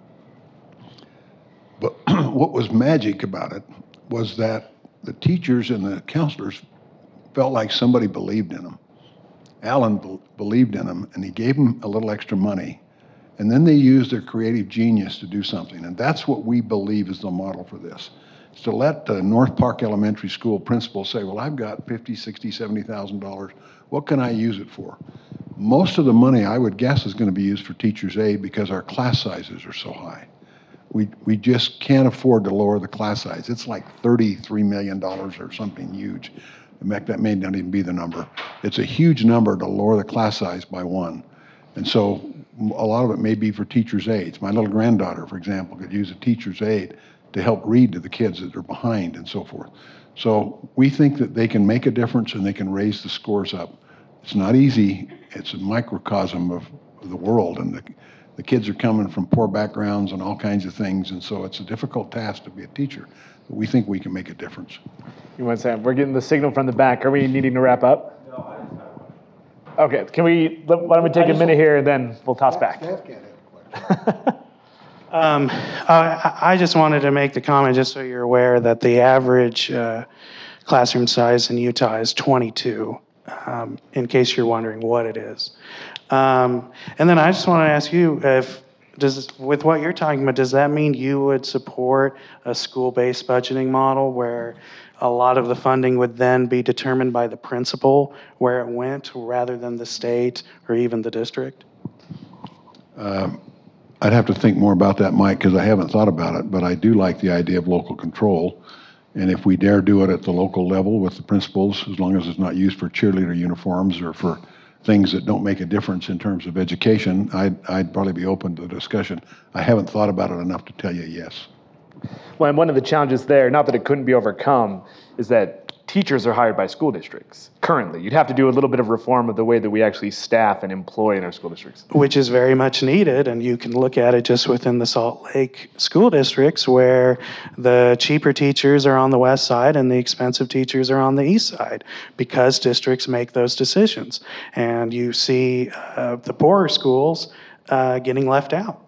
But what was magic about it was that the teachers and the counselors felt like somebody believed in them. Alan believed in them, and he gave them a little extra money. And then they used their creative genius to do something. And that's what we believe is the model for this. It's to let the North Park Elementary School principal say, well, I've got $50,000, $60,000, $70,000. What can I use it for? Most of the money, I would guess, is going to be used for teacher's aid because our class sizes are so high. We just can't afford to lower the class size. It's like $33 million or something huge. In fact, that may not even be the number. It's a huge number to lower the class size by 1. And so a lot of it may be for teacher's aides. My little granddaughter, for example, could use a teacher's aide to help read to the kids that are behind and so forth. So we think that they can make a difference and they can raise the scores up. It's not easy. It's a microcosm of the world, and the kids are coming from poor backgrounds and all kinds of things, and so it's a difficult task to be a teacher. But we think we can make a difference. You want to say, we're getting the signal from the back. Are we needing to wrap up? No, I just have one. Okay, why don't we take a minute here and then we'll toss back. Staff can't have a question. I just wanted to make the comment, just so you're aware, that the average classroom size in Utah is 22, in case you're wondering what it is. And then I just want to ask you, with what you're talking about, does that mean you would support a school-based budgeting model where a lot of the funding would then be determined by the principal where it went rather than the state or even the district? I'd have to think more about that, Mike, because I haven't thought about it, but I do like the idea of local control. And if we dare do it at the local level with the principals, as long as it's not used for cheerleader uniforms or for things that don't make a difference in terms of education, I'd probably be open to the discussion. I haven't thought about it enough to tell you yes. Well, and one of the challenges there, not that it couldn't be overcome, is that teachers are hired by school districts currently. You'd have to do a little bit of reform of the way that we actually staff and employ in our school districts. Which is very much needed, and you can look at it just within the Salt Lake school districts where the cheaper teachers are on the west side and the expensive teachers are on the east side because districts make those decisions. And you see the poorer schools getting left out.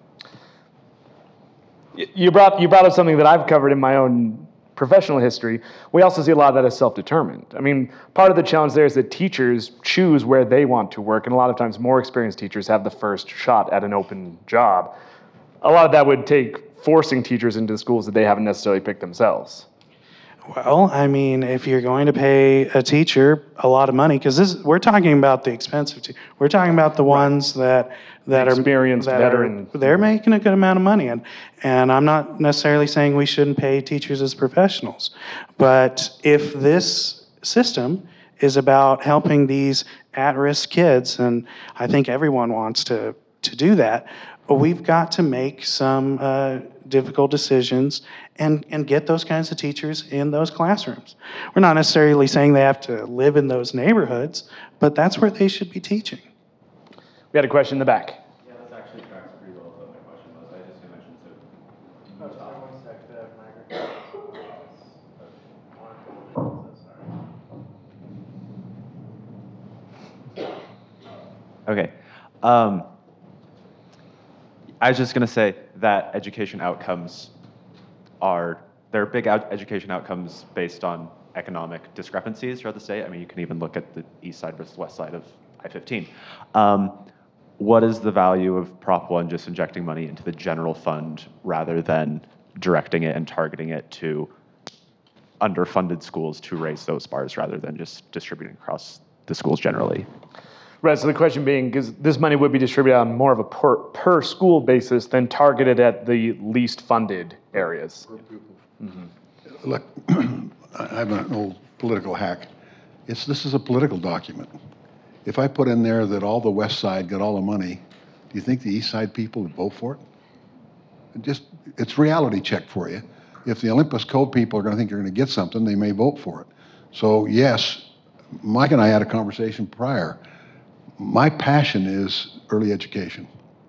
You brought up something that I've covered in my own professional history. We also see a lot of that as self-determined. I mean, part of the challenge there is that teachers choose where they want to work, and a lot of times more experienced teachers have the first shot at an open job. A lot of that would take forcing teachers into schools that they haven't necessarily picked themselves. Well, I mean, if you're going to pay a teacher a lot of money, because we're talking about the expensive we're talking about the ones that are experienced, veteran. They're making a good amount of money, and I'm not necessarily saying we shouldn't pay teachers as professionals, but if this system is about helping these at-risk kids, and I think everyone wants to do that, we've got to make some difficult decisions and get those kinds of teachers in those classrooms. We're not necessarily saying they have to live in those neighborhoods, but that's where they should be teaching. We had a question in the back. Yeah, that's actually tracks pretty well with what my question was. I just mentioned Okay. I was just going to say that education outcomes there are big education outcomes based on economic discrepancies throughout the state. I mean, you can even look at the east side versus west side of I-15. What is the value of Prop 1 just injecting money into the general fund rather than directing it and targeting it to underfunded schools to raise those bars rather than just distributing across the schools generally? Right, so the question being, because this money would be distributed on more of a per school basis than targeted at the least funded areas. Mm-hmm. Look, I'm an old political hack. This is a political document. If I put in there that all the west side got all the money, do you think the east side people would vote for it? It's reality check for you. If the Olympus Cove people are going to think they're going to get something, they may vote for it. So yes, Mike and I had a conversation prior. My passion is early education.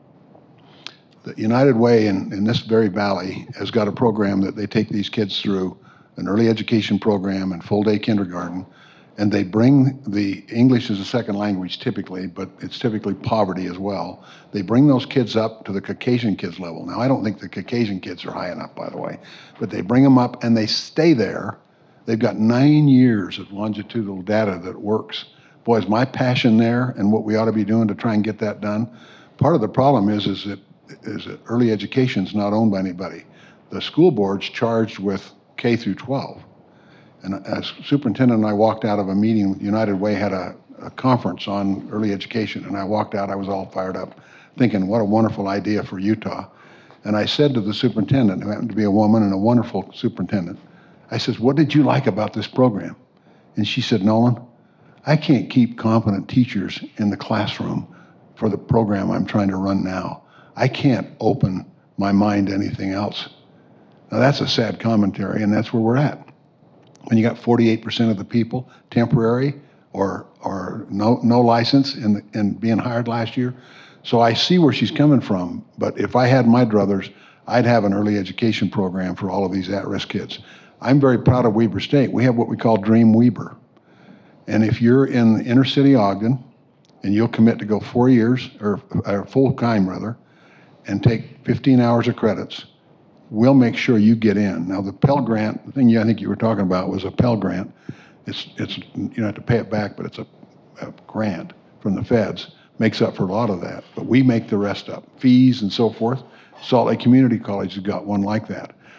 The United Way in this very valley has got a program that they take these kids through, an early education program and full-day kindergarten, and they bring the English as a second language typically, but it's typically poverty as well. They bring those kids up to the Caucasian kids level. Now, I don't think the Caucasian kids are high enough, by the way, but they bring them up and they stay there. They've got 9 years of longitudinal data that works. Boy, is my passion there and what we ought to be doing to try and get that done. Part of the problem is that early education is not owned by anybody. The school board's charged with K through 12. And as superintendent and I walked out of a meeting, United Way had a conference on early education, and I walked out, I was all fired up, thinking, what a wonderful idea for Utah. And I said to the superintendent, who happened to be a woman and a wonderful superintendent, I says, what did you like about this program? And she said, Nolan, I can't keep competent teachers in the classroom for the program I'm trying to run now. I can't open my mind to anything else. Now that's a sad commentary, and that's where we're at. When you got 48% of the people temporary or no license and being hired last year. So I see where she's coming from, but if I had my druthers, I'd have an early education program for all of these at-risk kids. I'm very proud of Weber State. We have what we call Dream Weber. And if you're in inner city Ogden, and you'll commit to go 4 years, or full-time rather, and take 15 hours of credits, we'll make sure you get in. Now the Pell Grant, the thing I think you were talking about was a Pell Grant. It's you don't have to pay it back, but it's a grant from the feds, makes up for a lot of that. But we make the rest up, fees and so forth. Salt Lake Community College has got one like that.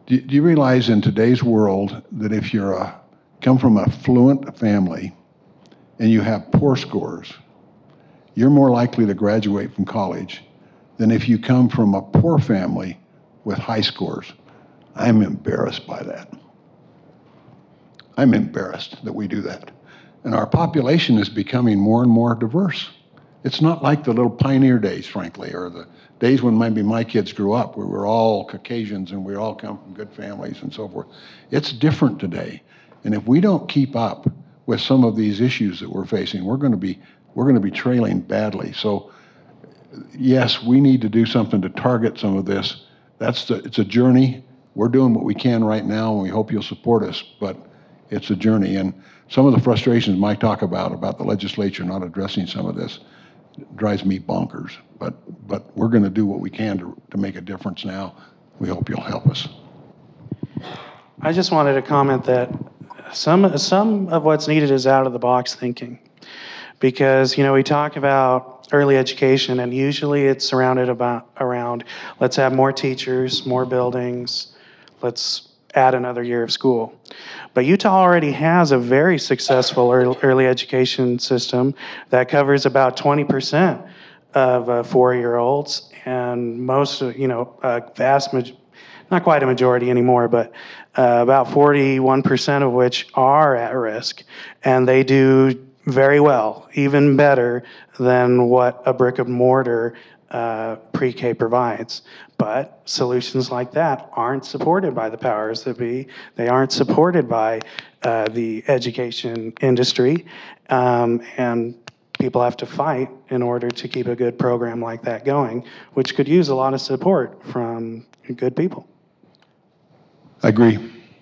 Do you realize in today's world that if you're come from a affluent family and you have poor scores, you're more likely to graduate from college than if you come from a poor family with high scores? I'm embarrassed by that. I'm embarrassed that we do that. And our population is becoming more and more diverse. It's not like the little pioneer days, frankly, or the days when maybe my kids grew up, where we're all Caucasians and we all come from good families and so forth. It's different today. And if we don't keep up with some of these issues that we're facing, we're going to be trailing badly. So yes, we need to do something to target some of this. It's a journey. We're doing what we can right now, and we hope you'll support us, but it's a journey. And some of the frustrations Mike talked about the legislature not addressing some of this, drives me bonkers. But we're going to do what we can to make a difference now. We hope you'll help us. I just wanted to comment that some of what's needed is out of the box thinking, because we talk about early education, and usually it's surrounded around let's have more teachers, more buildings, let's add another year of school. But Utah already has a very successful early education system that covers about 20% of 4-year-olds, and most, not quite a majority anymore, but about 41% of which are at risk, and they do very well, even better than what a brick and mortar pre-K provides. But solutions like that aren't supported by the powers that be. They aren't supported by the education industry, and people have to fight in order to keep a good program like that going, which could use a lot of support from good people. I agree.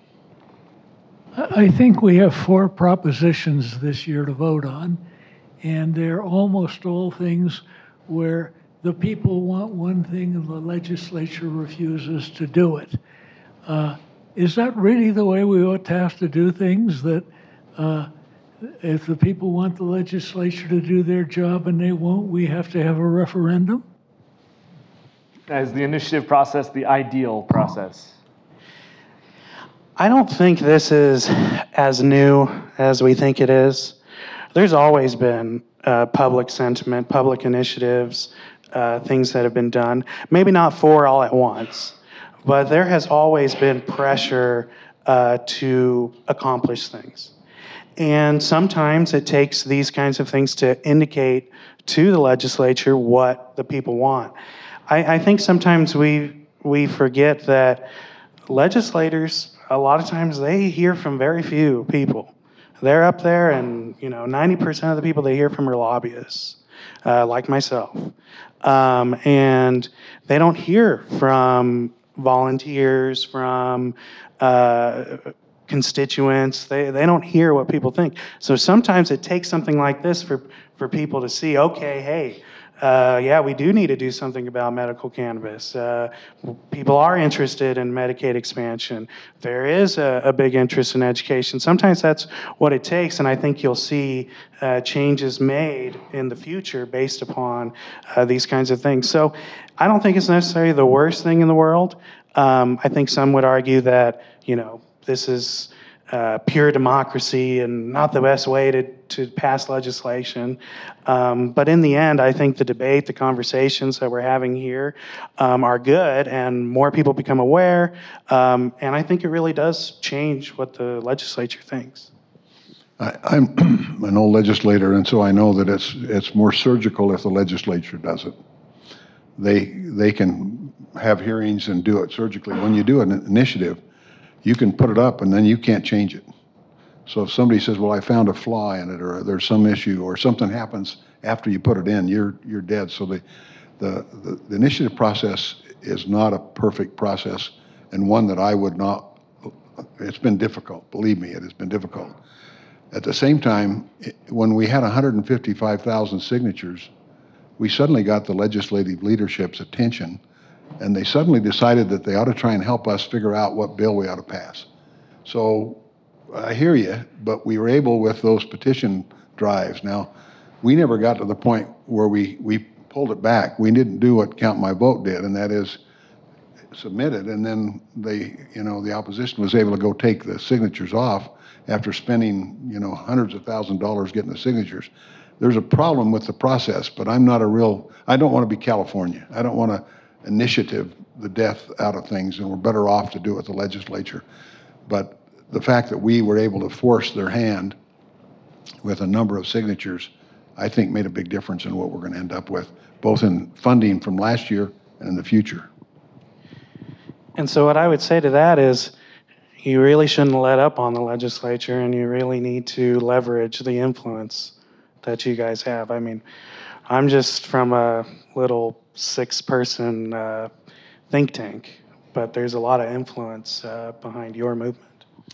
I think we have 4 propositions this year to vote on, and they're almost all things where the people want one thing and the legislature refuses to do it. Is that really the way we ought to have to do things, that if the people want the legislature to do their job and they won't, we have to have a referendum? Is the initiative process the ideal process? I don't think this is as new as we think it is. There's always been public sentiment, public initiatives, things that have been done. Maybe not 4 all at once, but there has always been pressure to accomplish things. And sometimes it takes these kinds of things to indicate to the legislature what the people want. I think sometimes we forget that legislators, a lot of times they hear from very few people. They're up there, and 90% of the people they hear from are lobbyists, like myself. And they don't hear from volunteers, from constituents. They don't hear what people think. So sometimes it takes something like this for people to see, okay, hey, yeah, we do need to do something about medical cannabis. People are interested in Medicaid expansion. There is a big interest in education. Sometimes that's what it takes, and I think you'll see changes made in the future based upon these kinds of things. So I don't think it's necessarily the worst thing in the world. I think some would argue that, this is pure democracy and not the best way to pass legislation. But in the end, I think the debate, the conversations that we're having here are good, and more people become aware. And I think it really does change what the legislature thinks. I'm an old legislator, and so I know that it's more surgical if the legislature does it. They can have hearings and do it surgically. When you do an initiative, you can put it up and then you can't change it. So if somebody says, well, I found a flaw in it, or there's some issue, or something happens after you put it in, you're dead. So the initiative process is not a perfect process, and one that I would not, it's been difficult. Believe me, it has been difficult. At the same time, when we had 155,000 signatures, we suddenly got the legislative leadership's attention, and they suddenly decided that they ought to try and help us figure out what bill we ought to pass. So I hear you, but we were able with those petition drives. Now, we never got to the point where we pulled it back. We didn't do what Count My Vote did, and that is submitted, and then the opposition was able to go take the signatures off after spending, hundreds of thousands of dollars getting the signatures. There's a problem with the process, but I don't want to be California. I don't want to initiative the death out of things, and we're better off to do it with the legislature. But the fact that we were able to force their hand with a number of signatures, I think made a big difference in what we're going to end up with, both in funding from last year and in the future. And so what I would say to that is you really shouldn't let up on the legislature, and you really need to leverage the influence that you guys have. I mean, I'm just from a little 6-person think tank, but there's a lot of influence behind your movement.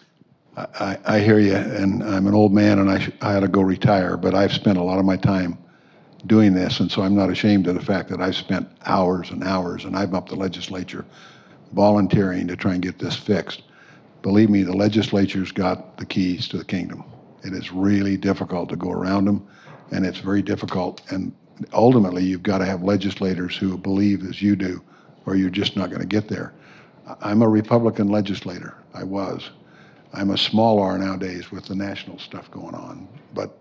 I hear you, and I'm an old man, and I ought to go retire, but I've spent a lot of my time doing this, and so I'm not ashamed of the fact that I've spent hours and hours, and I'm up the legislature volunteering to try and get this fixed. Believe me, the legislature's got the keys to the kingdom. It is really difficult to go around them, and it's very difficult, and ultimately you've got to have legislators who believe as you do, or you're just not going to get there. I'm a Republican legislator. I was. I'm a small R nowadays with the national stuff going on, but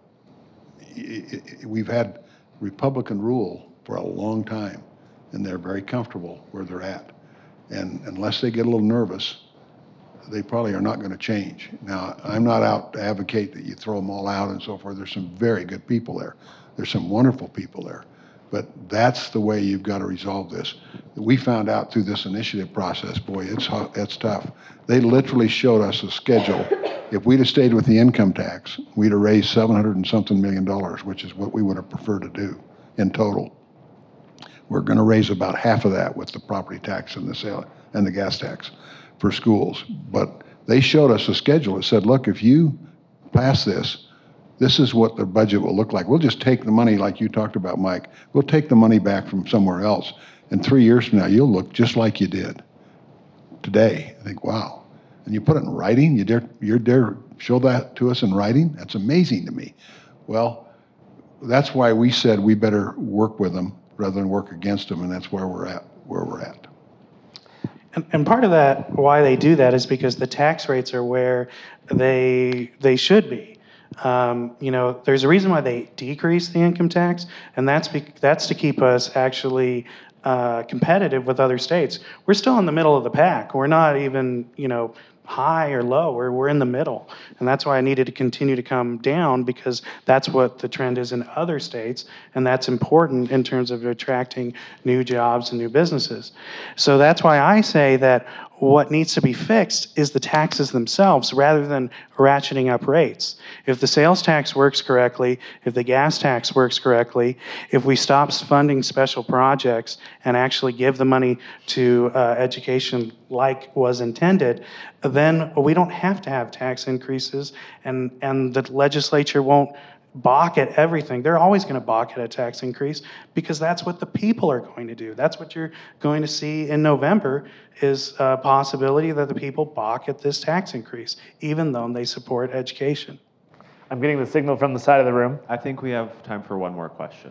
we've had Republican rule for a long time, and they're very comfortable where they're at. And unless they get a little nervous, they probably are not going to change. Now, I'm not out to advocate that you throw them all out and so forth. There's some very good people there. There's some wonderful people there. But that's the way you've got to resolve this. We found out through this initiative process, boy, it's tough. They literally showed us a schedule. If we'd have stayed with the income tax, we'd have raised $700 and something million, which is what we would have preferred to do in total. We're going to raise about half of that with the property tax and the sale and the gas tax for schools. But they showed us a schedule that said, look, if you pass this, this is what the budget will look like. We'll just take the money like you talked about, Mike. We'll take the money back from somewhere else. And 3 years from now, you'll look just like you did today. I think, wow. And you put it in writing? You dare show that to us in writing? That's amazing to me. Well, that's why we said we better work with them rather than work against them, and that's where we're at. And part of that, why they do that, is because the tax rates are where they should be. There's a reason why they decrease the income tax, and that's to keep us actually competitive with other states. We're still in the middle of the pack. We're not even, high or low. We're in the middle, and that's why I needed to continue to come down, because that's what the trend is in other states, and that's important in terms of attracting new jobs and new businesses. So that's why I say that what needs to be fixed is the taxes themselves rather than ratcheting up rates. If the sales tax works correctly, if the gas tax works correctly, if we stop funding special projects and actually give the money to education like was intended, then we don't have to have tax increases, and the legislature won't balk at everything. They're always going to balk at a tax increase because that's what the people are going to do. That's what you're going to see in November, is a possibility that the people balk at this tax increase, even though they support education. I'm getting the signal from the side of the room. I think we have time for one more question.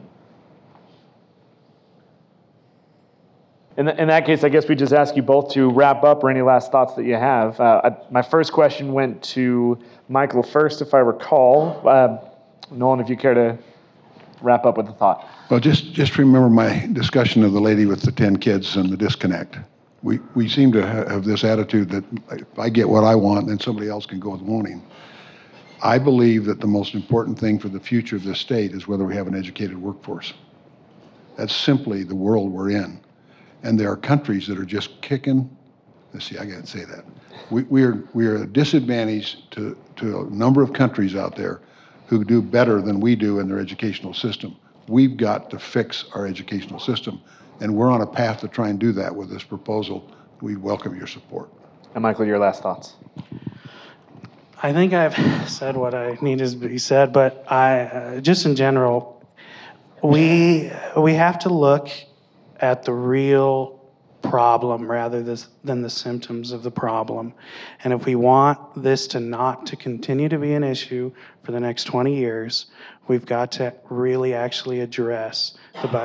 In that case, I guess we just ask you both to wrap up, or any last thoughts that you have. My first question went to Michael first, if I recall. Nolan, if you care to wrap up with a thought. Well, just remember my discussion of the lady with the 10 kids and the disconnect. We seem to have this attitude that if I get what I want, then somebody else can go with wanting. I believe that the most important thing for the future of this state is whether we have an educated workforce. That's simply the world we're in. And there are countries that are just kicking. Let's see, I can't say that. We are a disadvantage to a number of countries out there who do better than we do in their educational system. We've got to fix our educational system, and we're on a path to try and do that with this proposal. We welcome your support. And Michael, your last thoughts. I think I've said what I needed to be said, but just in general, we have to look at the real problem rather than the symptoms of the problem. And if we want this not to continue to be an issue for the next 20 years, we've got to really actually address the budget.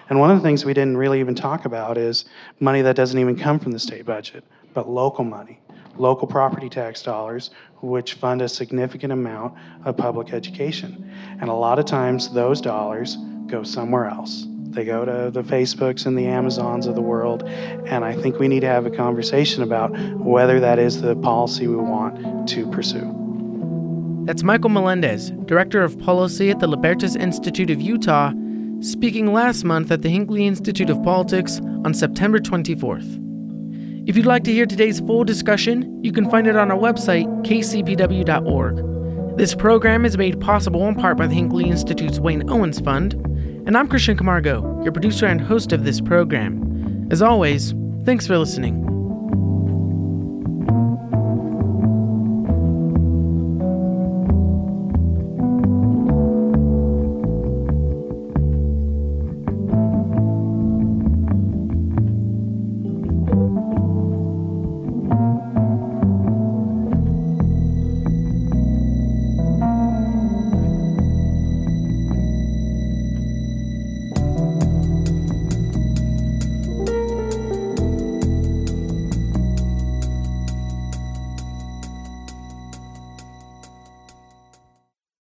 And one of the things we didn't really even talk about is money that doesn't even come from the state budget, but local money, local property tax dollars, which fund a significant amount of public education. And a lot of times those dollars go somewhere else. They go to the Facebooks and the Amazons of the world, and I think we need to have a conversation about whether that is the policy we want to pursue. That's Michael Melendez, Director of Policy at the Libertas Institute of Utah, speaking last month at the Hinckley Institute of Politics on September 24th. If you'd like to hear today's full discussion, you can find it on our website, kcpw.org. This program is made possible in part by the Hinckley Institute's Wayne Owens Fund, and I'm Christian Camargo, your producer and host of this program. As always, thanks for listening.